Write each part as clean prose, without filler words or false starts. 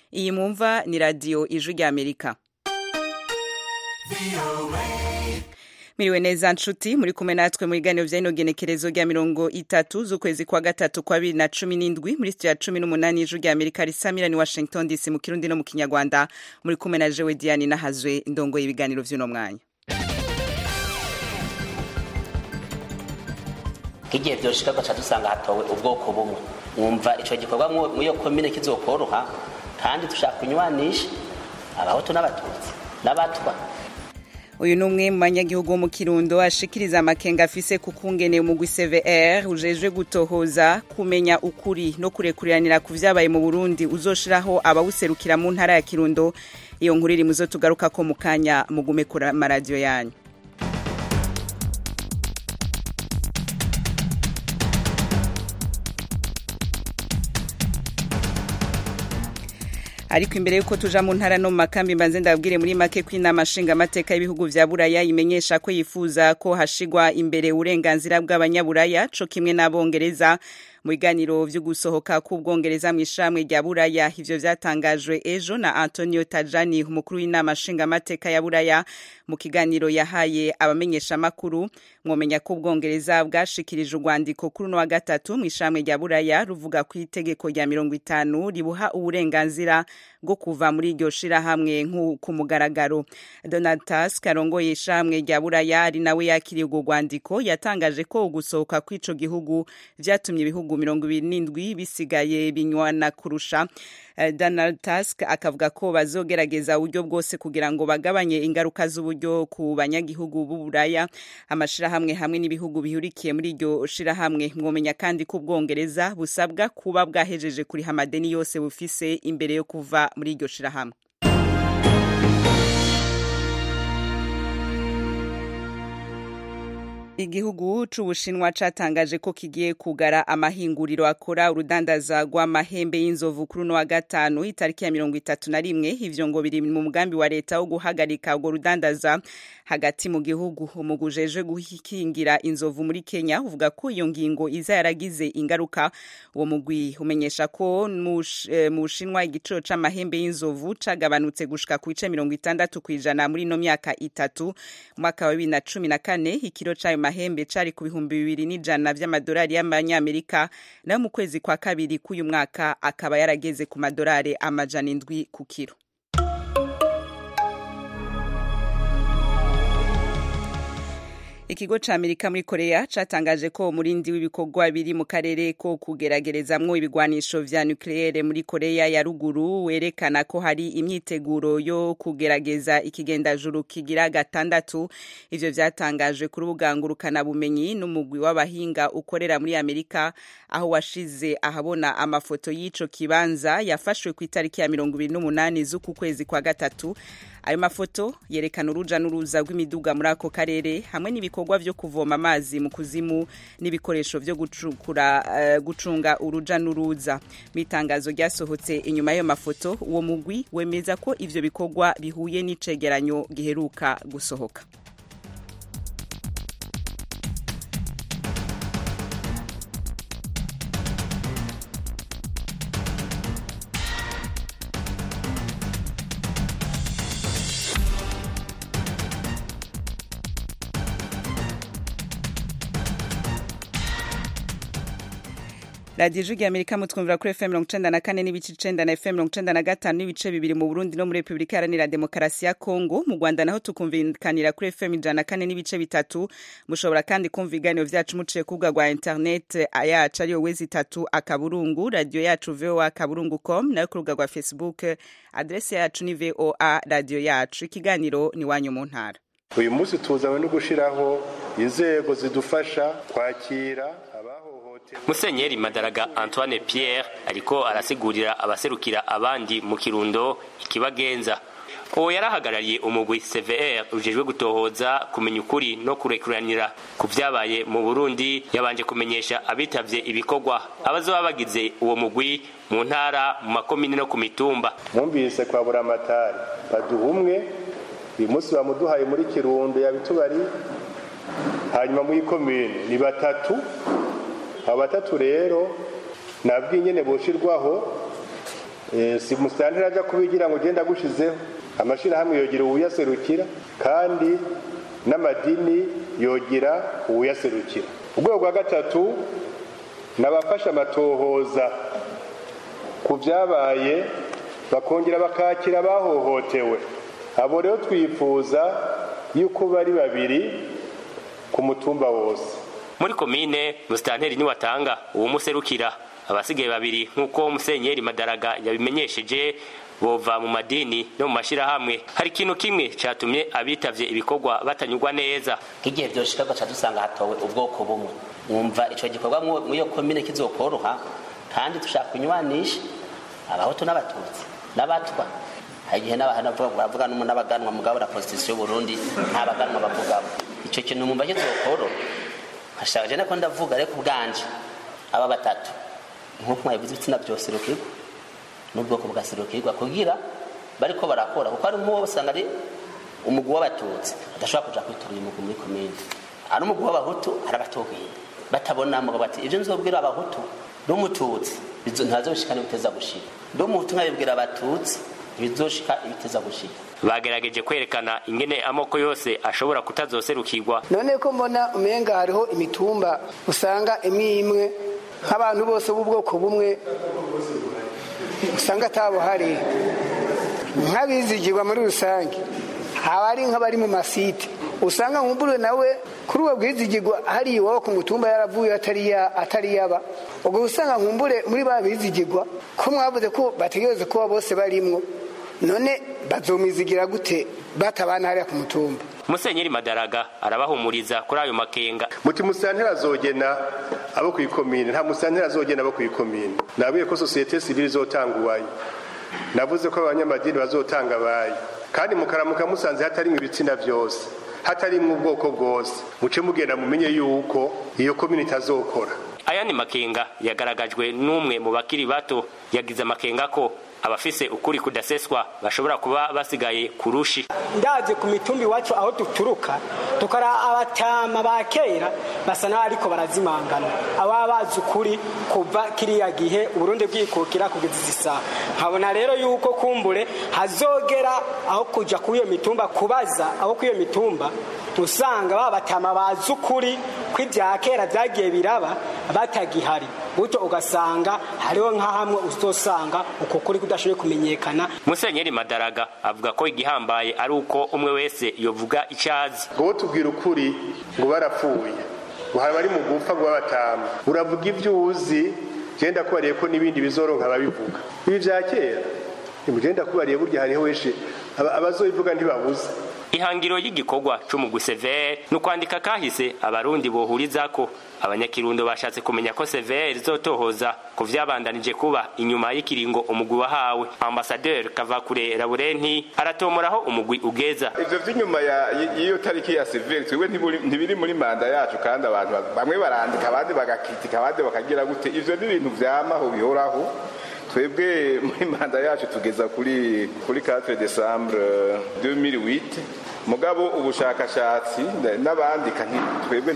Iyi mwumva ni radio Ijwi rya Amerika. Miriwe neza nshuti muri kumwe natwe mu biganiro vya inogenekerezo rya 30 z'ukwezi kwa gatatu kwa 2017 muri studio ya 18 Ijwi rya Amerika risamira ni Washington DC mu Kirundi no mu Kinyarwanda muri kumwe na Jewe Diane Nahazwe indongo y'ibiganiro vy'uno mwanya. Kigiye vyoshika gacha dusanga hatowe ubwoko bumwe wumva ico gikorwa mu yo komine kizokoroha kandi dushaka kunywanisha abahutu n'abatutsi n'abatwa. Uyu numwe mu banyagihugu mu Kirundo ashikiriza amakenga afise kukungene umugwi CVR ujejwe gutohoza kumenya ukuri no kurekuriranira ku vyabaye mu Burundi uzoshiraho abawuserukira mu ntara ya Kirundo. Iyo nkuru iri muzo tugaruka ko mukanya mugume kura radio yanyu. Ariko imbere yuko tuja mu ntara no makambi mbanze ndabwire muri make kw'inama nshinga amateka y'ibihugu vya Buraya imenyesha ko yifuza ko hashigwa imbere uburenganzira bw'abanyaburaya co kimwe n'abongereza mu biganiro vyo gusohoka k'ubwongereza mu ishamwe rya Buraya. Ivyo vyatangajwe ejo na Antonio Tajani umukuru w'inama nshinga amateka ya Buraya mu kiganiro yahaye abamenyesha makuru. Mwomenya ko ubwongereza bwashikirije urwandiko kuri no wa gatatu mu ishamwe rya Buraya ruvuga ku itegeko rya 50 ribuha uburenganzira bwo kuva muri iryo shira hamwe ku mugaragaro. Donald Tusk arongoye ishamwe rya Buraya ari nawe yakiriye urwo rwandiko yatangaje ko gusohoka kw'ico gihugu vyatumye ibihugu 27 bisigaye binywana kurusha. Donald Tusk akavuga ko bazogerageza uburyo bwose kugira ngo bagabanye ingaruka z'uburyo ku banyagihugu b'Uburaya. Amashirahamwe hamwe n'ibihugu bihurikiye muri iryo shirahamwe mwomenya kandi ko ubwongereza busabwa kuba bwahejeje kuri hamadeni yose bufise imbere yo kuva muri iryo shirahamwe. Igihugu c'Ubushinwa catangaje ko kigiye kugara amahinguriro akora urudandaza rw'amahembe y'inzovu kuri no wa gatanu itariki ya 31. Ivyo ngo biri mu mugambi wa leta wo guhagarika urwo rudandaza hagati mu gihugu. Umugujeje guhikingira inzovu muri Kenya uvuga ko iyo ngingo iza yaragize ingaruka. Uwo mugwi umenyesha ko mu Bushinwa igiciro c'amahembe y'inzovu cagabanutse gushika ku 60% muri no myaka itatu. Mwaka wa 2014 ikiro c'ayo mahembe cari ku 2,100 vy'amadolari y'abanyamerika na mu kwezi kwa kabiri k'uyu mwaka akaba yarageze ku madolari 700 ku kiro. Ikigo ca Amerika muri Korea catangaje ko umurindi w'ibikorwa biri mu karere ko kugeragerezamwo ibigwanisho vya nucleaire muri Korea ya ruguru werekana ko hari imyiteguro yo kugerageza ikigendajuru kigira gatandatu. Ivyo vyatangajwe kuri ubugangurukana bumenyi n'umugwi w'abahinga ukorera muri Amerika aho washize ahabona amafoto y'ico kibanza yafashwe ku itariki ya 28 z'uku kwezi kwa gatatu. Ayo mafoto yerekana uruja n'uruza rw'imiduga muri ako karere hamwe n'ibikorwa vyo kuvoma amazi mu kuzimu n'ibikoresho vyo gucunga uruja n'uruza. Mitangazo ryasohotse inyuma y'ayo mafoto uwo mugwi wemeza ko ivyo bikorwa bihuye n'icegeranyo giheruka gusohoka. Radio Ijwi rya Amerika mutwumvira kuri FM 94 n'ibice 9 na FM 95 n'ibice 2 mu Burundi no muri Republika Iharanira Demokarasi ya Kongo. Mu Rwanda naho tukumvikanira kuri FM 104 n'ibice 3. Mushobora kandi kumva ibiganiro vyacu muciye kubuga rwa internet ayacu ariyo wezi3 akaburungu radio yacu voa.kaburungu.com nayo ku rubuga rwa Facebook adresse yacu ni VOA radio yacu. Ikiganiro ni wanyu mu ntara. Uyu munsi tuzawe no gushiraho inzego zidufasha kwakira Musenyeri Madaraga Antoine Pierre ariko arasigurira abaserukira abandi mu Kirundo ikibagenza. Uwo yarahagarariye umugwi CVR ujejwe gutohoza kumenya ukuri no kurekuranira ku vyabaye mu Burundi. Yabanje kumenyesha abitavye ibikorwa abazoba bagize uwo mugwi mu ntara mu makomine no ku mitumba. Mwumvise kwa Buramatari baduhumwe uyu munsi bamuduhaye muri Kirundo yabitubari, hanyuma mu ikomine ni batatu. Abatatu rero nabwi nyene boshirwaho si musitanteri ajya kubigira ngo ugenda agushizeho. Amashirahamwe yogira uwuyaserukira kandi n'amadini yogira uwuyaserukira. Urwego rwa gatatu n'abafasha amatohoza ku byabaye bakongera bakakira bahohotewe. Abo rero twifuza yuko bari babiri ku mutumba wose. Muri komine musitanteri niwe atanga uwumuserukira, abasigaye babiri nk'uko Musenyeri Madaraga yabimenyesheje bova mu madini no mu mashirahamwe. Hari ikintu kimwe catumye abitavye ibikorwa batanyurwa neza. Igihe byoshika gaca dusanga hatowe ubwoko bumwe, mwumva ico gikorwa mu iyo komine kizokoroha, kandi dushaka kunywanisha abahutu n'abatutsi n'abatwa. Hagihe n'abahana bavuga n'abaganwa mugabo na constitution y'u Burundi ntabaganwa bavuga. Ico kintu mwumva kizokoroha. Hashaje nako ndavuga reko bwanje aba batatu nkuko mwabivuze ibitsina byose rukirwa n'ubwoko bwaserukirwa kugira bariko barakora kuko ari nk'uwo usanga ari umugwi w'abatutsi adashobora kuja kwitura umugwi muri komine, ari umugwi w'abahutu arabatogiye batabona mugabo bati ivyo nzobwira abahutu n'umututsi ntazoshika n'ibiteza gushika, n'umuhutu nkabibwira abatutsi bizoshika ibiteza gushika. Bagerageje kwerekana ingene amoko yose ashobora kutazoserukirwa. None ko mbona umenga hariho imitumba usanga imwe nk'abantu bose b'ubwoko bumwe usanga atabo hari nk'abizigirwa muri rusange, abari nk'abari mu masite usanga nkumbure nawe kuri uwo bwizigirwa hari iwabo ku mutumba yaravuye atari yaba, ubwo usanga nkumbure muri ba bizigirwa ko mwavuze ko bategereze kuba bose barimwo, none bazomizigira gute batabana hariya ku mutumba? Musenyeri Madaraga arabahumuriza kuri ayo makenga. Muti musantera azogena abo kuyikomine, nta musantera azogena abo kuyikomine. Nabuye ko societe civile izotanga uwayo, navuze ko abanyamadini bazotanga bayi, kandi mukaramuka musanze hatarimwe ibitsina byose, hatarimwe ubwoko bwose, muce mugenda mumenye yuko iyo komine itazokora. Aya ni makenga yagaragajwe n'umwe mu bakiri bato, yagize amakenga ko abafise ukuri kudaseswa bashobora kuba basigaye kurushi. Ndaje ku mitumbi wacu aho duturuka tukara abatama bakera basa na ariko barazimangana, ababazi ukuri kuva kiriya gihe Uburundi bwikukira kugeza zisa. Nkabona rero yuko kumbure hazogera aho kuja ku iyo mitumba kubaza aho ku iyo mitumba usanga babatama bazi ukuri kw'ibya kera byagiye biraba batagihari, buto ugasanga hariho nka hamwe uzosanga uko kuri kudashoboye kumenyekana. Musenyeri Madaraga avuga ko igihambaye ari uko umwe wese yovuga icazi. Ngo tubwira ukuri ngo barapfuye, ngo bari mu gupfa ngo babatama, uravuga ibyo uzi, genda kubariye ko nibindi bizoronka babivuga. Ibi bya kera imugenda kubariye burya hariho weshe abazobivuga ntibabuze. Ihangiro y'igikorwa c'umugwi CVR no kwandika kahise abarundi bohurizako. Abanyakirundo bashatse kumenya ko CVR izotohoza ku vyabandanije kuba inyuma y'ikiringo umugwi wahawe. Ambassadeur Kavakure Laurenti aratomoraho umugwi ugeza. Ivyo vy'inyuma y'iyo tariki ya CVR twebwe ntibiri muri manda yacu, kandi abantu bamwe barandika abandi bagakritika abandi bakagira gute. Ivyo ni ibintu vyamaho bihoraho. Twebwe muri manda yacu tugeza kuri 4 Decembre 2008, mugabo ubushakashatsi n'abandika twebwe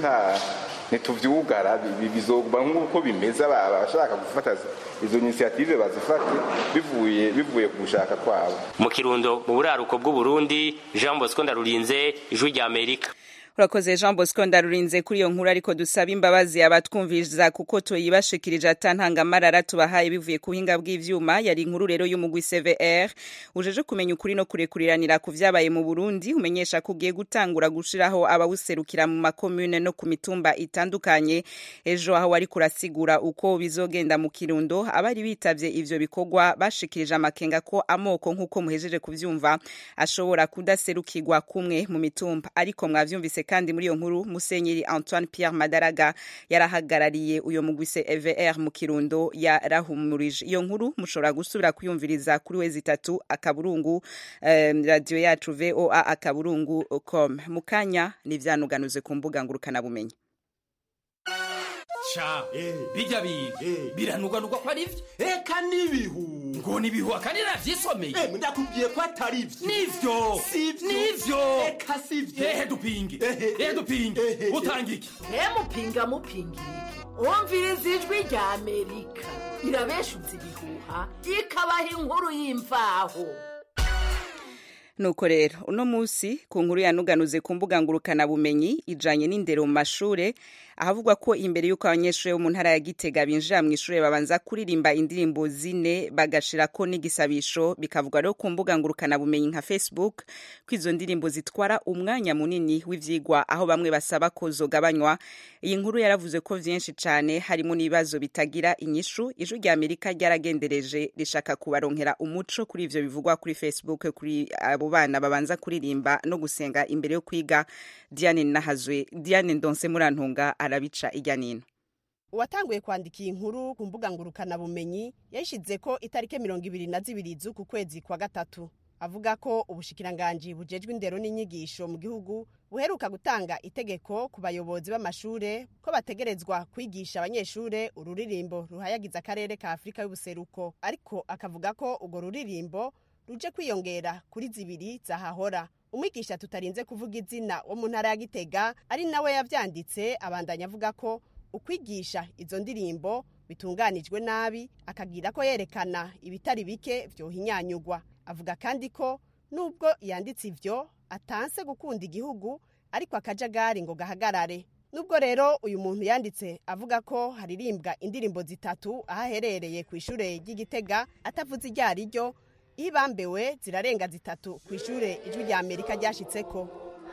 ntituvyugara bizogba nk'uko bimeza abashaka gufata izo initiative bazifate bivuye ku gushaka kwabo. Mu Kirundo mu buraruko bw'u Burundi, Jean Bosco Ndarurinze, Ijwi rya Amerika. Urakoze Jean Bosco Ndarurinze kuri iyo nkuru, ariko dusaba imbabazi abatwumviriza kuko tuyibashikirije atantangamarara tubahaye bivuye ku buhinga bw'ivyuma. Yari inkuru rero y'umugwi CVR ujeje kumenya ukuri no kurekuriranira ku vyabaye mu Burundi, umenyesha ko ugiye gutangura gushiraho abawuserukira mu makomune no ku mitumba itandukanye. Ejo aho wari kurasigura uko bizogenda mu Kirundo, abari bitavye ivyo bikorwa bashikirije amakenga ko amoko nk'uko muhejeje kuvyumva ashobora kudaserukirwa kumwe mu mitumba. Ariko mwavyumvise kandi muri iyo nkuru Musenyeri Antoine Pierre Madaraga yarahagarariye uyo mugwi CVR mu Kirundo yarahumurije. Iyo nkuru mushobora gusubira kuyumviriza kuri wezi3 akaburungu radio yacu voa.com. Mukanya nivyanuganuze ku mbuga ngurukana bumenyi. Cha bijya biranuganurwa ko ari ivyo eka nibihu ngo nibihu akanira vyisomeye ndakubwiye ko atari ivyo nivyo eka sivyo dupinge utangike mupinga umviriza Ijwi rya Amerika. irabeshuza ibihuha ikabaha inkuru y'imvaho. Nuko rero uno musi ku nkuru yanuganuze ku mbuga ngurukana bumenyi ijanye n'indero mu mashure ahavugwa ko imbere yuko abanyeshure bo mu ntara ya Gitega binjira mu ishure babanza kuririmba indirimbo zine bagashirako n'igisabisho, bikavugwa rero ku mbuga ngurukana bumenyi nka Facebook ko izo ndirimbo zitwara umwanya munini w'ivyigwa aho bamwe basaba ko zogabanywa. Iyi nkuru yaravuze ko vyinshi cane harimo n'ibibazo bitagira inyishu. Ijwi rya Amerika ryaragendereje rishaka kubaronkera umuco kuri ivyo bivugwa kuri Facebook kuri abo bana babanza kuririmba no gusenga imbere yo kwiga. Diane Ndonse Murantunga arabica ijya nino. Uwatanguye kwandika inkuru ku mbuga ngurukana bumenyi yashize ko itarike 22 z'uku kwezi kwa gatatu, avuga ko ubushikiranganje bujejwe indero n'inyigisho mu gihugu buheruka gutanga itegeko ku bayobozi b'amashure ko bategerezwa kwigisha abanyeshure ururirimbo ruhayagiza akarere ka Afrika y'ubuseruko, ariko akavuga ko ugo ruririmbo ruje kwiyongera kuri zibiri zahahora. Umwigisha tutarinze kuvuga izina wo mu ntara ya Gitega ari nawe yavyanditse abandanya avuga ko ukwigisha izo ndirimbo bitunganijwe nabi, akagira ko yerekana ibitari bike vyohinyanyugwa. Avuga kandi ko nubwo yanditse ivyo atanse gukunda igihugu ariko akajagari ngo gahagarare. Nubwo rero uyu muntu yanditse avuga ko haririmbwa indirimbo zitatu ahaherereye ku ishure ry'Igitega atavuze iryari ryo, ibambewe zirarenga zitatu ku ishure Ijwi rya Amerika ryashitseko.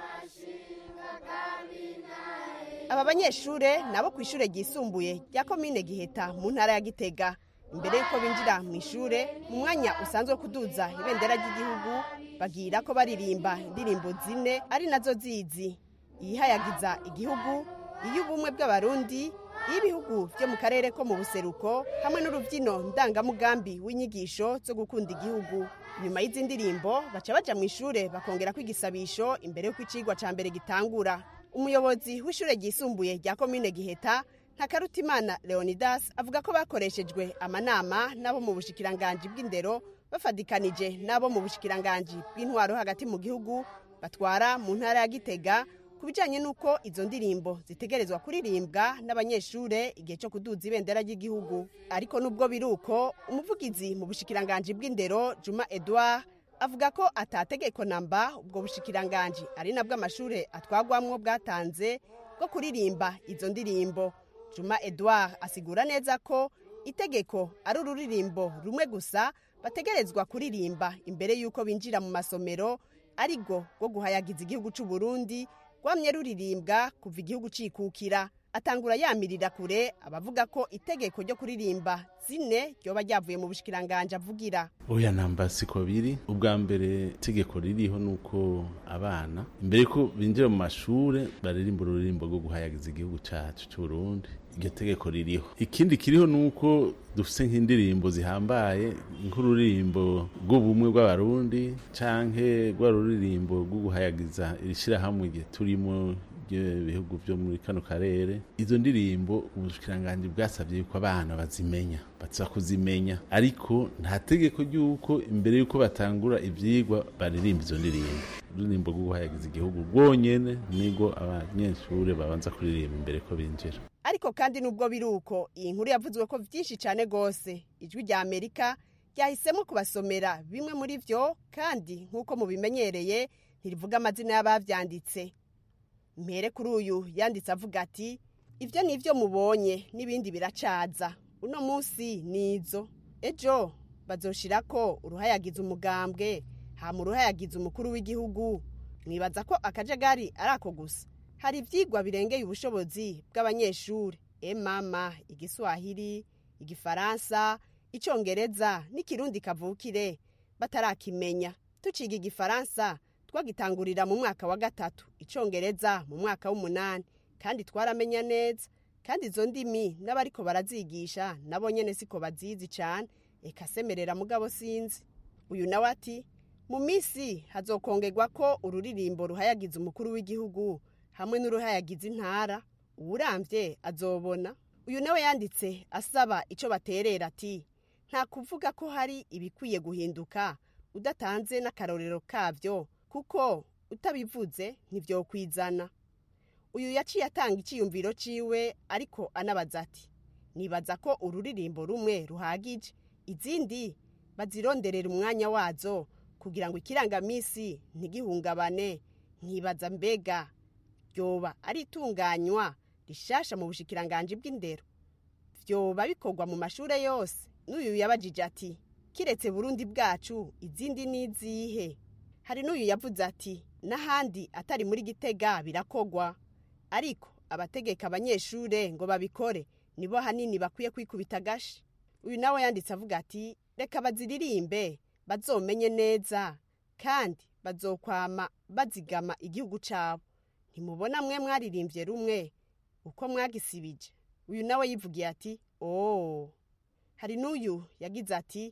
Aba banyeshure nabo ku ishure ryisumbuye rya komine Giheta mu ntara ya Gitega, imbere yuko binjira mu ishure mu mwanya usanzwe kuduza ibendera ry'igihugu bagira ko baririmba indirimbo zine ari nazo zizi: iyihayagiza igihugu, iy'ubumwe bw'abarundi, y'ibihugu byo mu karere ko mu buseruko, hamwe n'urubyino ndangamugambi w'inyigisho zo gukunda igihugu. Nyuma y'izi ndirimbo baca baja mu ishure bakongera kwigisabisho imbere y'uko icigwa ca mbere gitangura. Umuyobozi w'ishure ryisumbuye rya komine Giheta Ntakarutimana Leonidas avuga ko bakoreshejwe amanama nabo mu bushikiranganje bw'indero bafadikanije nabo mu bushikiranganje bw'intwaro hagati mu gihugu batwara mu ntara ya Gitega kubijanye nuko izo ndirimbo zitegerezwa kuririmbwa n'abanyeshure igihe cyo kuduza ibendera ry'igihugu. Ariko nubwo biruko, umuvugizi mu bushikiranganje bw'indero Juma Edouard avuga ko atategeko namba ubwo bushikiranganje ari nabwo amashure atwagwamwo bwatanze bwo kuririmba izo ndirimbo. Juma Edouard asigura neza ko itegeko ari ururirimbo rumwe gusa bategerezwa kuririmba imbere yuko binjira mu masomero, arigo rwo guhayagiza igihugu c'u Burundi rwamye ruririmbwa kuva igihugu cikukira. Atangura yamirira kure abavuga ko itegeko ryo kuririmba zine ryoba ryavuye mu bushikiranganje avugira. Oya namba siko biri. Ubwa mbere itegeko ririho nuko abana imbere ko binjira mu mashure baririmba ururimbo rwo guhayagiza igihugu cacu c'u Burundi. Iryo tegeko ririho. Ikindi kiriho nuko dufise nk'indirimbo zihambaye nk'ururimbo rw'ubumwe bw'abarundi canke rw'ururimbo rwo guhayagiza irishira hamwe igihe turimo ibihugu byo muri kano karere. Izo ndirimbo ubushikiranganje bwasavye yuko abana bazimenya, batsa kuzimenya, ariko nta tegeko ryuko imbere yuko batangura ivyigwa baririmba izo ndirimbo. Ururimbo rwo guhayagiza igihugu rwonyene nigo abanyeshure babanza kuririmba imbere ko binjira. Ariko kandi nubwo biruko, iyi nkuru yavuzwe ko vyinshi cane gose. Ijwi rya Amerika ryahisemo kubasomera bimwe muri vyo, kandi nk'uko mubimenyereye ntirivuga amazina y'abavyanditse. Mpere kuri uyu yanditse avuga ati: ivyo nivyo mubonye n'ibindi biracaza, uno munsi nizo, ejo bazoshirako uruhayagiza umugambwe, hama uruhayagiza umukuru w'igihugu. Mwibaza ko akajagari arako gusa? Hari ivyigwa birengeye ubushobozi bw'abanyeshure: mama, igiswahili, igifaransa, icongereza n'ikirundi kavukire batarakimenya. Tuciga igifaransa twagitangurira mu mwaka wa gatatu, icongereza mu mwaka w'8, kandi twaramenya neza. Kandi izo ndimi n'abariko barazigisha nabo nyene siko bazizi cane, eka semerera mugabo sinzi. Uyu nawe ati: mu misi hazokongerwa ko ururirimbo ruhayagiza umukuru w'igihugu hamwe n'uruhayagiza intara, uwuramvye azobona. Uyu nawe yanditse asaba ico baterera ati: nta kuvuga ko hari ibikwiye guhinduka udatanze n'akarorero kavyo, kuko utabivuze ntivyokwizana. Uyu yaciye atanga iciyumviro ciwe, ariko anabaza ati: nibaza ko ururirimbo rumwe ruhagije, izindi bazironderera umwanya wazo kugira ngo ikirangamisi ntigihungabane. Nkibaza mbega ryoba ari itunganywa rishasha mu bushikiranganje bw'indero, vyoba bikorwa mu mashure yose? N'uyu yabajije ati kiretse Burundi bwacu izindi nizihe? Hari n'uyu yavuze ati n'ahandi atari muri Gitega birakogwa, ariko abategeka abanyeshure ngo babikore nibo hanini bakwiye kwikubita gashi. Uyu nawe yanditse avuga ati reka baziririmbe bazomenye neza kandi bazokwama bazigama igihugu cabo. Ntimubona mwe mwaririmbye rumwe uko mwagisibije? Uyu nawe yivugiye ati hari n'uyu yagize ati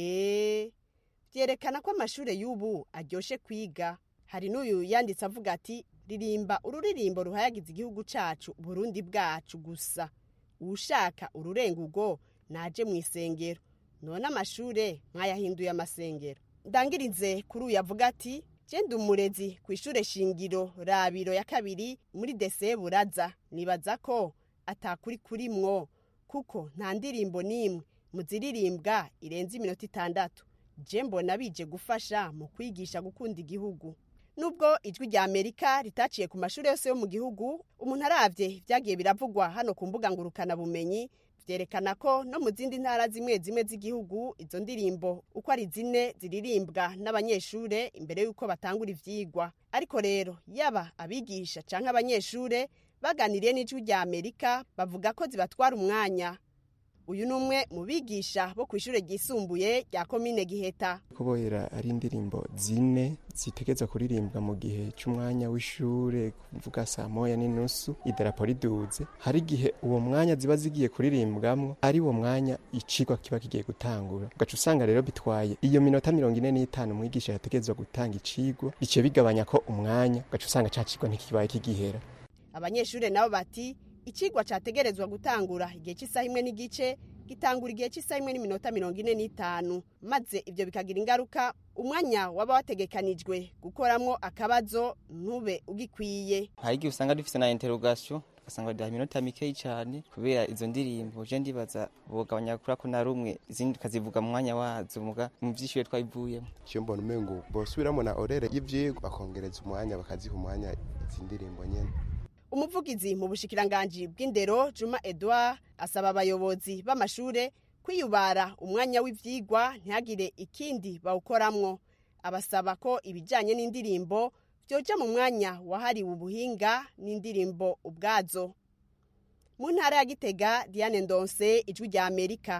vyerekana ko amashure y'ubu aryoshe kwiga. Hari n'uyu yanditse avuga ati ririmba ururirimbo ruhayagiza igihugu cacu Burundi bwacu gusa, ushaka ururengugo naje mu isengero, none amashure mwayahinduye amasengero. Ndangirize kuri uyu avuga ati je ndi umurezi ku ishure shingiro Rabiro ya kabiri muri dese Buraza, nibaza ko atakuri kurimwo kuko nta ndirimbo nimwe muziririmbwa irenze iminota 6. Je mbona bije gufasha mu kwigisha gukunda igihugu. Nubwo ijwi rya Amerika ritaciye ku mashure yose yo mu gihugu, umuntu aravye vyagiye biravugwa hano ku mbuga ngurukana bumenyi, vyerekana ko no mu zindi ntara zimwe zimwe z'igihugu izo ndirimbo uko ari 4 ziririmbwa n'abanyeshure imbere yuko batangura ivyigwa. Ariko rero yaba abigisha canke abanyeshure baganiriye n'ijwi rya Amerika bavuga ko zibatwara umwanya. Uyu numwe mu bigisha bo kwishure ryisumbuye rya komine Giheta. Kubohera ari indirimbo 4 zitegeza kuririmbwa mu gihe cy'umwanya w'ishure, kuvuga saa 1:30 idarapo riduze. Hari gihe uwo mwanya ziba zigiye kuririmbwamwo ari wo mwanya icigwa kiba kigiye gutangura. Ugaca usanga rero bitwaye iyo minota 45 umwigisha yategezwa gutanga icigwa, bice bigabanya ko umwanya, ugaca usanga cacigwa ntikibaye kigihera. Abanyeshure nabo bati icigwa categerezwa gutangura igihe cy'isaha 1:15 gitangura igihe cy'isaha 1:45, maze ibyo bikagira ingaruka umwanya waba wategekanijwe gukoramwo akabazo ntube ugikwiye. Hari igihe usanga dufise na interrogation ugasanga da minota mikeyi cyane kubera izo ndirimbo. Je ndibaza bogabanya kuri ko na rumwe izindi kazivuga mu mwanya wazo muga mu vyishuye twayivuyemo. Cyo mbona umengo bosubiramo na orere y'ivyigwa bakongereza umwanya bakaziha umwanya izi ndirimbo nyene. Umuvugizi mu bushikiranganje bw'indero Juma Edouard asaba abayobozi b'amashure kwiyubara umwanya w'ivyigwa ntihagire ikindi bawukoramwo. Abasaba ko ibijanye n'indirimbo vyoja mu mwanya wahariwe ubuhinga n'indirimbo ubwazo. Mu ntara ya Gitega, Diane Ndonse, ijwi rya Amerika.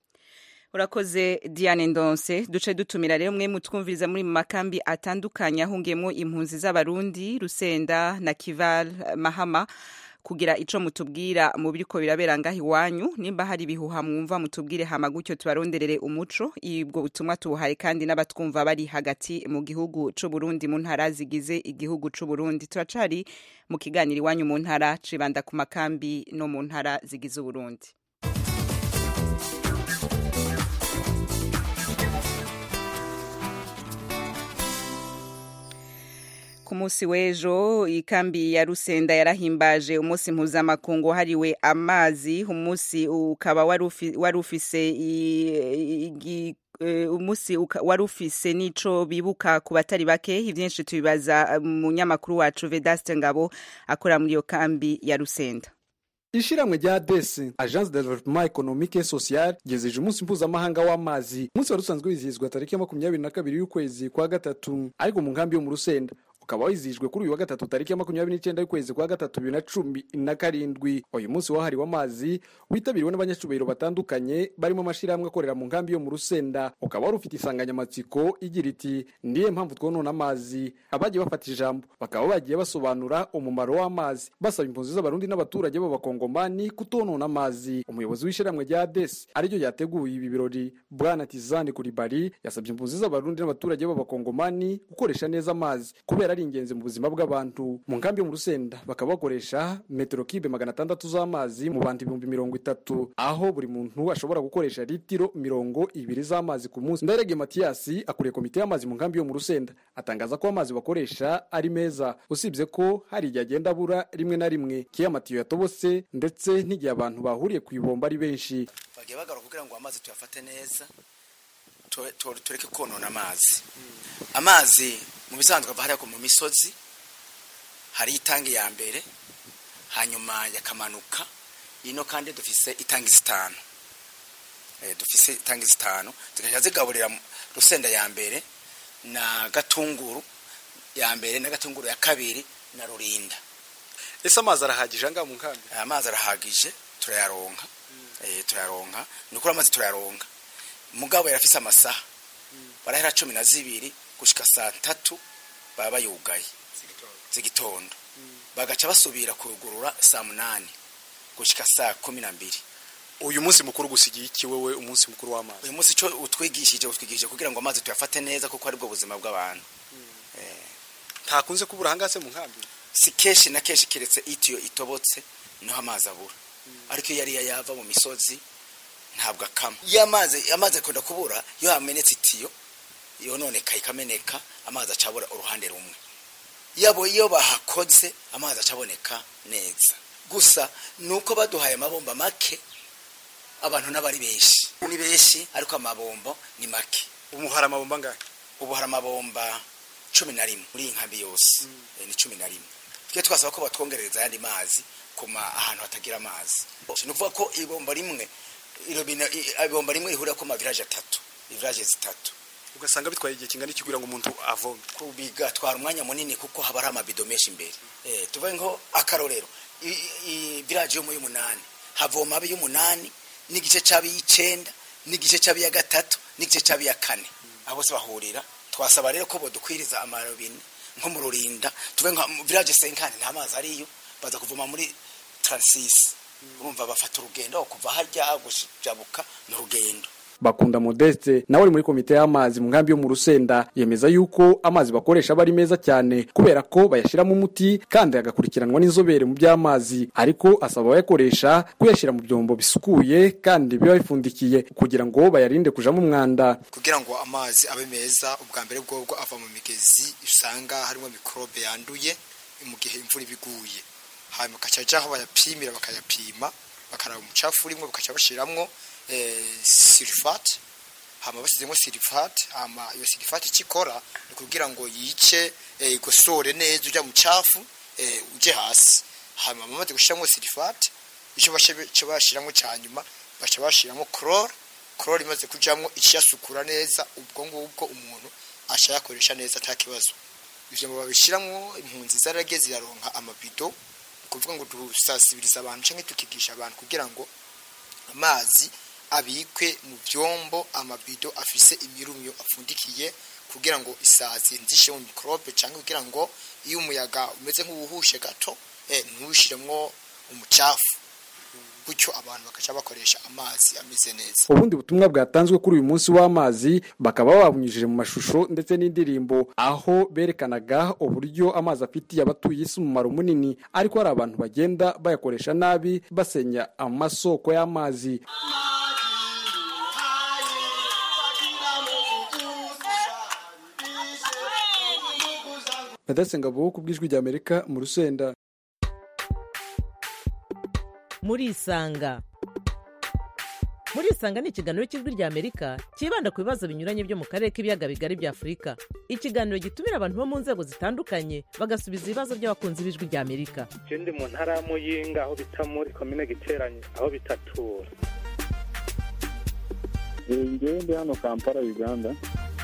Urakoze Diane Ndonse. Duce dutumira rero mwe mutwumviriza muri mu makambi atandukanye ahungiyemo impunzi z'abarundi Rusenda na Kival Mahama kugira ico mutubwira mu biriko birabera ngaho iwanyu. Nimba hari bihuha mwumva mutubwire hama gutyo tubaronderere umuco. Ibwo butumwa tubuhaye kandi n'abatwumva bari hagati mu gihugu c'u Burundi mu ntara zigize igihugu c'u Burundi. Turacari mu kiganiro iwanyu mu ntara cibanda ku makambi no mu ntara zigize Burundi. Ku munsi w'ejo ikambi ya Rusenda yarahimbaje umunsi mpuzamakungu hariwe amazi. Umunsi ukaba warufise umusi warufise nico bibuka ku batari bake. Ivyinshi tubibaza mu nyamakuru wacu Vedaste Ngabo akora muri yo kambi ya Rusenda. Ishiramwe rya DES Agence de Développement Économique et Social gezeje umunsi mpuzamahanga w'amazi. Umunsi warusanzwe wizihizwa tariki ya 22 y'ukwezi kwa gatatu, ariko mu nkambi yo mu Rusenda ukaba wizihijwe kuri uyu wa gatatu tariki ya 29 y'ukwezi kwa gatatu 2017. Uyu munsi wahariwe amazi witabiriwe n'abanyacubahiro batandukanye barimo amashirahamwe akorera mu nkambi yo mu Rusenda. Ukaba wari ufite insanganyamatsiko igira iti ndiye mpamvu twonona amazi. Abagiye bafata ijambo bakaba bagiye basobanura umumaro w'amazi, basaba impunzi z'abarundi n'abaturage b'abakongomani kutonona amazi. Umuyobozi w'ishiramwe rya DES ariryo yateguye ibi birori Bwana Tizani Kuribari yasabye impunzi z'abarundi n'abaturage b'abakongomani gukoresha neza amazi kubera ari ingenzi mu buzima bw'abantu. Mu nkambi yo mu Rusenda bakaba bakoresha metero kibe 600 z'amazi mu bantu 30,000, aho buri muntu ashobora gukoresha litiro 20 z'amazi ku munsi. Ndarege Mathias akuriye komite y'amazi mu nkambi yo mu Rusenda atangaza ko amazi bakoresha ari meza, usibye ko hari igihe agenda abura rimwe na rimwe kiyamatiyo yatobose ndetse n'igihe abantu bahuriye ku ibomba ari benshi. Bagiye bagaruka kugira ngo amazi tuyafate neza, tureke konona amazi. Amazi mu bisanzwe bahari ko mu misozi hari itangi ya mbere, hanyuma yakamanuka ino kandi dufise itangi 5. Dufise itangi 5 tugaja zigaburira Rusenda ya mbere na Gatunguru ya mbere na Gatunguru ya kabiri na Rurinda. Ese amazi arahagije anga mu nkambi? Amazi arahagije, turayaronka. Turayaronka, nuko amazi turayaronka. Mugabo yarafise amasaha. Barahera 12 gushika saa 3 baba yugaye. Zigitondo. Bagaca basubira kugurura saa 8 gushika saa 12. Uyu munsi mukuru gusigiye iki wewe umunsi mukuru w'amazi? Uyu munsi cyo utwigishije kugira ngo amazi tuyafate neza kuko ari bwo buzima bw'abantu. Ntakunze kubura hangase mu nkambi? Si keshi na keshi kiretse itiyo itobotse no amazi abura. Ariko yari yava mu misozi ntabwo akama. Amazi akunda kubura yo hamenetse itiyo yo none kameneka amazi acabura uruhande rumwe. Iyo bahakoze amazi acaboneka neza. Gusa nuko baduhaye amabomba make abantu n'abari benshi. Ni benshi ariko amabombo ni make. Umuhara amabomba ngahe? Ubuhara amabomba 11 muri inkambi yose. Ni 11. Twe twasaba ko batwongereza yandi mazi kuma ahantu hatagira amazi. No kuvuga ko ibomba rimwe ihurira ko ma village 3, village 3. Ugasanga bitwaye igihe kingana iki kugira ngo umuntu avome? Kubiga twara umwanya munini kuko haba ari amabido menshi imbere. Tuvuye ngo akarorero village yo mu 8 havoma abi 8 n'igice cyabi 9 n'igice cyabi ya 3 n'igice cyabi ya 4. Abo se bahurira twasaba rero ko bodukwiriza amarobine nko mu Rurinda tuvuye ngo village 5 nta mazi ariyo baza kuvoma muri 36. Urumva bafata urugendo kuva harya gujabuka n'urugendo. Bakunda Modeste nawe ari muri komite y'amazi mu nkambi yo mu Rusenda yemeza yuko amazi bakoresha bari meza cyane kubera ko bayashiramo umuti kandi agakurikiranwa n'inzobere mu by'amazi, ariko asaba abayakoresha kuyashira mu byombo bisukuye kandi biba bifundikiye kugira ngo bayarinde kuja mu mwanda. Kugira ngo amazi abe meza ubwa mbere bwo ava mu migezi usanga harimo mikrobe yanduye mu gihe imvura ibiguye, hanyuma kacajaho bayapimira bakayapima bakaraba umucafu urimo bakaca bashiramwo sulfate, hama basizemo sulfate, hama iyo sulfate ikikora kugira ngo yice igosore neza ujya mu cafu uje hasi, hama bamaze gushiramo sulfate ico bashiramo cyanyuma baca bashiramo chlore imaze kujamwo iciyasukura neza ubwo ngubwo umuntu ashayakoresha neza atakibazo. Ivyo babishiramo impunzi zarageze yaronka amabido kuvuga ngo dusasibiriza abantu canke tukigisha abantu kugira ngo amazi abikwe mu byombo amabido afise imirumyo afundikiye kugira ngo isazi nzishe mu microbe cyangwa kugira ngo iyo umuyaga umeze nk'ubuhushe gato ntushiremwo umucafu gutyo abantu bakaca bakoresha amazi ameze neza. Ubundi butumwa bwatanzwe kuri uyu munsi w'amazi bakaba babunyujije mu mashusho ndetse n'indirimbo aho berekanaga uburyo amazi afitiye abatuye isi umumaro munini, ariko hari abantu bagenda bayakoresha nabi basenya amasoko y'amazi. Nadasengabo ku bw'ijwi ry'Amerika mu Rusenda. Murisanga ni ikiganiro cy'ijwi ry'Amerika kibanda ku bibazo binyuranye byo mu karere k'ibiyaga bigari bya Afurika. Ikiganiro gitumira abantu bo mu nzego zitandukanye bagasubiza ibibazo by'abakunzi b'ijwi ry'Amerika. Ndi mu ntara ya Muyinga aho bita muri commune Giteranye aho bitatura. Ndi hano Kampala Uganda.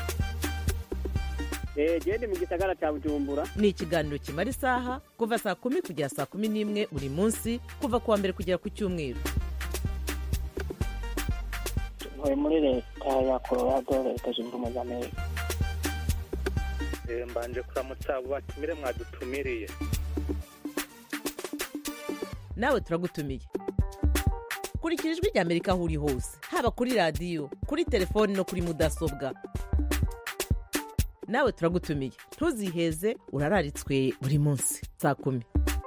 Gende mu gisagara cya Bujumbura. Ni ikiganiro kimara isaha kuva saa 10 kugera saa 11 buri munsi kuva kuwa mbere kugera ku cyumweru. Ntuye muri leta ya Colorado leta zunze ubumwe za Amerika. Mbanje kuramutsa abo batumire mwadutumiriye. Nawe turagutumiye. Kurikira ijwi ry'Amerika aho uri hose haba kuri radio kuri telefone no kuri mudasobwa. nawe turagutumiye ntuziheze urararitswe buri munsi saa 10.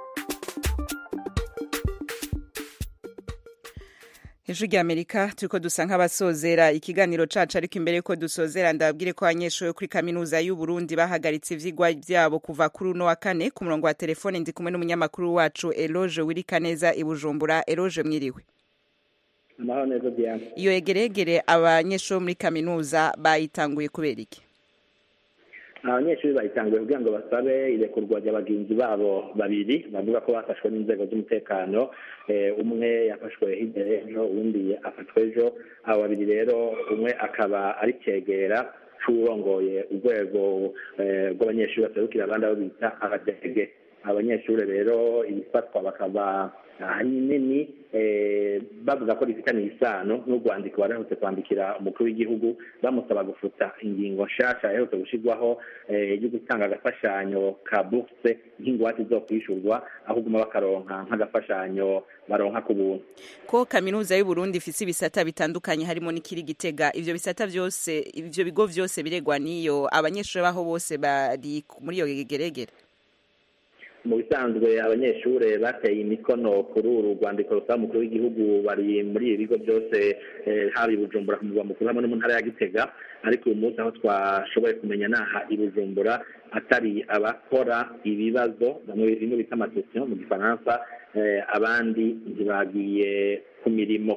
Ijwi ry'Amerika turiko dusa nk'abasozera ikiganiro cacu, ariko imbere yuko dusozera ndababwire ko abanyeshuri kuri kaminuza y'u Burundi bahagaritse ivyigwa vyabo kuva kuri uno wa kane. Ku murongo wa telefone ndi kumwe n'umunyamakuru wacu Eloge Wirikaneza i Bujumbura. Eloge, mwiriwe? Amahoro neza Diane. Iyo egeregere abanyeshuri muri kaminuza bayitanguye kubera iki? Abanyeshuri bayitanguye kugira ngo basabe irekurwa ry'abagenzi babo babiri bavuga ko bafashwe n'inzego z'umutekano. Umwe yafashwe hirya ejo, uwundi afatwe ejo. Abo babiri rero umwe akaba ari cegera c'urongoye urwego rw'abanyeshuri baserukira abandi abo bita abadege. Abanyeshuri rero ibifatwa bakaba ahanini bavuga ko rifitanye isano n'urwandiko barahutse kwandikira umukuru w'igihugu bamusaba gufuta ingingo nshasha yaherutse gushirwaho yo gutanga agafashanyo ka bourse nk'ingwate zo kwishurwa, aho guma bakaronka nk'agafashanyo baronka ku buntu. Ko kaminuza y'u Burundi ifise ibisata bitandukanye harimo n'ikiri Gitega, ivyo bisata vyose, ivyo bigo vyose biregwa niyo abanyeshuri baho bose bari muri iyo geregere? Mu bisanzwe abanyeshuri bateye imikono kuri uru rwandiko rusaba umukuru w'igihugu bari muri ibi bigo byose, haba i Bujumbura ku murwa mukuru hamwe no mu ntara ya Gitega, ariko uyu munsi aho twashoboye kumenya naha i Bujumbura atari abakora ibibazo bimwe bita amasession mu gifaransa, abandi ntibagiye ku mirimo.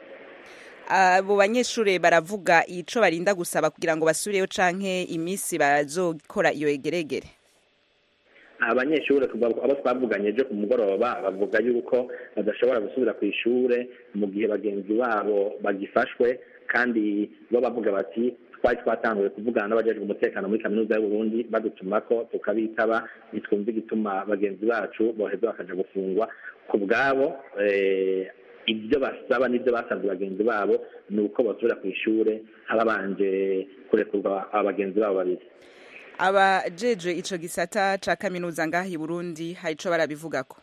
Abo banyeshuri baravuga ico barinda gusaba kugira ngo basubireyo canke imisi bazokora iyo egeregere? Abanyeshuri abo twavuganye ejo ku mugoroba bavuga yuko badashobora gusubira ku ishure mu gihe bagenzi babo bagifashwe, kandi bo bavuga bati twari twatanguye kuvugana n'abajejwe umutekano muri kaminuza y'u Burundi badutumako tukabitaba, ntitwumva igituma bagenzi bacu boheza bakaja gufungwa. Ku bwabo ibyo basaba n'ibyo basabye bagenzi babo ni uko basubira ku ishure hababanje kurekurwa abagenzi babo babiri. Abajeje ico gisata ca kaminuza ngaha i Burundi hari ico barabivugako?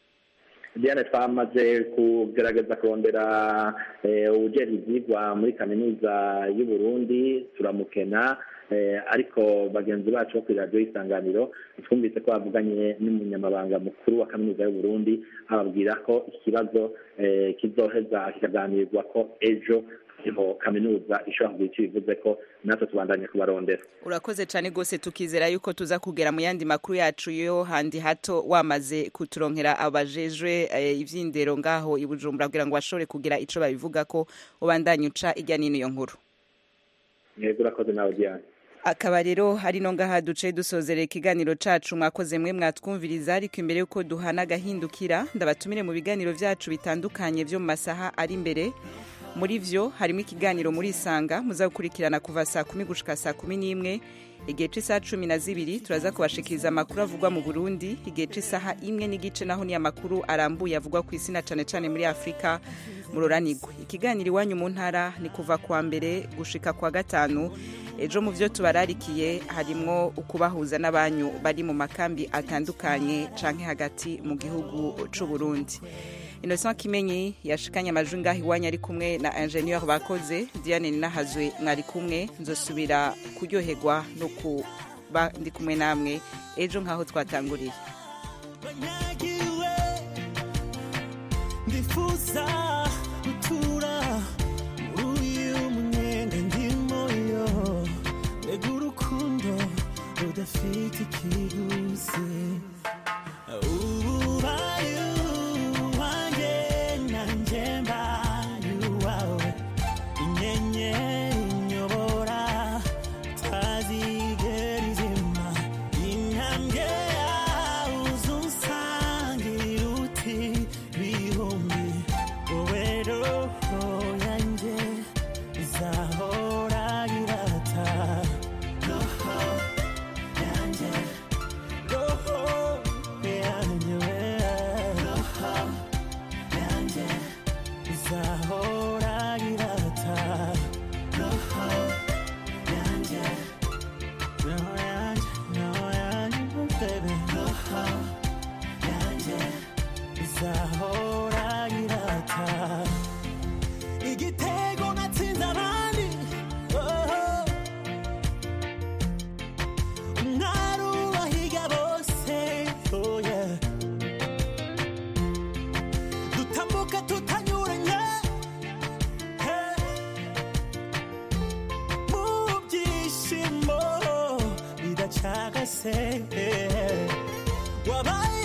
Diane, twamaze kugerageza kurondera ujejwe ivyigwa muri kaminuza y'u Burundi turamukena, ariko bagenzi bacu bo kuri radio Isanganiro twumvise ko bavuganye n'umunyamabanga mukuru wa kaminuza y'u Burundi, ababwira ko ikibazo kizoheza kikaganirwa ko ejo iho kaminuza ishobora kugira icyo bivuze ko natwe tubandanye kubarondera. Urakoze cyane gose, tukizera yuko tuza kugera mu yandi makuru yacu yo handi hato wamaze kuturonkera abajejwe ivyindero ngaho i Bujumbura kugira ngo bashobore kugira ico babivuga ko ubandanye uca ijya nino iyo nkuru. Yego, urakoze nawe Diane. Akaba rero hari no ngaha duce dusozerera ikiganiro cacu. Mwakoze mwe mwatwumviriza, ariko imbere yuko duhana gahindukira ndabatumire mu biganiro vyacu bitandukanye vyo mu masaha ari imbere. Muri vyo harimo ikiganiro muri Isanga muza gukurikirana kuva saa 10 gushika saa 11. Igihe c'isaha 12 turaza kubashikiriza amakuru avugwa mu Burundi. Igihe c'isaha 1 n'igice naho ni amakuru arambuye avugwa ku isi na cane muri Afrika muroranirwe. Ikiganiro iwanyu mu ntara ni kuva kwa mbere gushika kwa gatanu. Ejo mu vyo tubararikiye harimo ukubahuza n'abanyu bari mu makambi atandukanye canke hagati mu gihugu c'u Burundi. Innocent Kimenyi yashikanye amajwi ngaho iwanyu ari kumwe na ingenieur bakoze. Diane Ninahazwe mwari kumwe, nzosubira kuryoherwa no kuba ndi kumwe namwe ejo nkaho twatanguriye. Ndifuza gutura uyu munyenga ndimo yo, ego urukundo rudafite ikiguzi. Roho yanjye wese wabaye